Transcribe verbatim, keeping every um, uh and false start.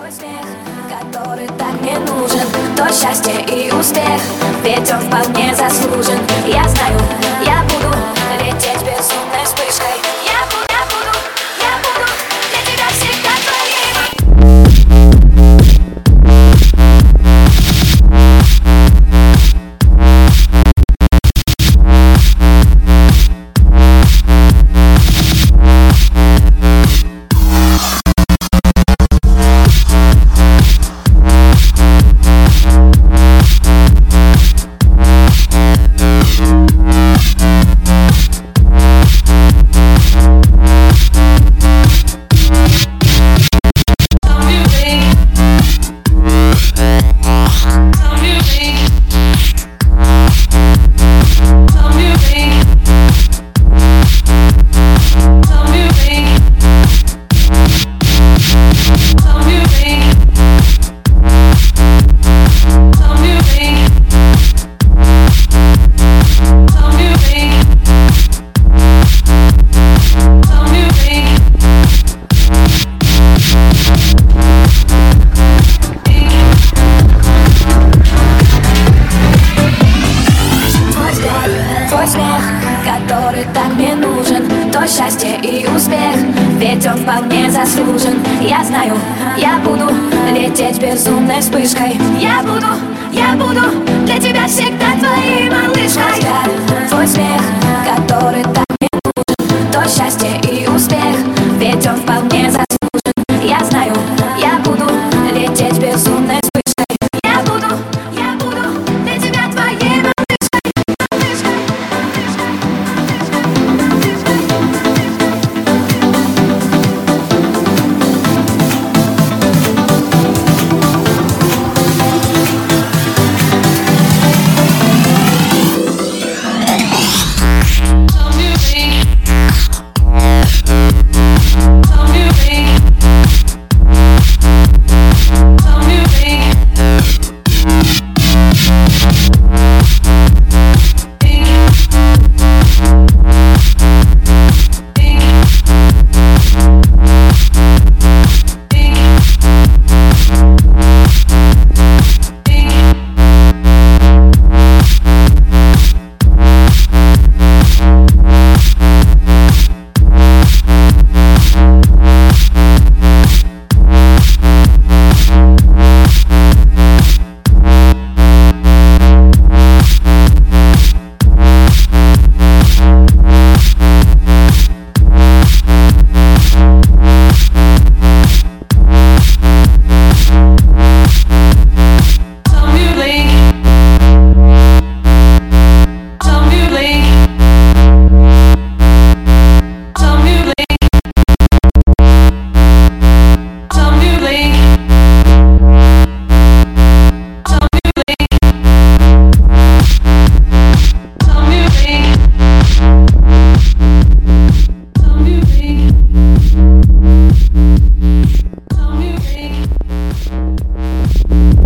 Твой смех, который так мне нужен, то счастье и успех, ведь он вполне заслужен. Я знаю, я буду лететь безумной вспышкой. Я буду, я буду, я буду для тебя всегда который так мне нужен, то счастье и успех, ведь он вполне заслужен. Я знаю, я буду лететь безумной вспышкой. Я буду, я буду для тебя всегда твоей малышкой. Твой смех, который так мне нужен, то счастье и успех, ведь он вполне заслужен. Я знаю, я буду лететь безумной вспышкой. Я буду, я буду для тебя твоей малышкой. Tell me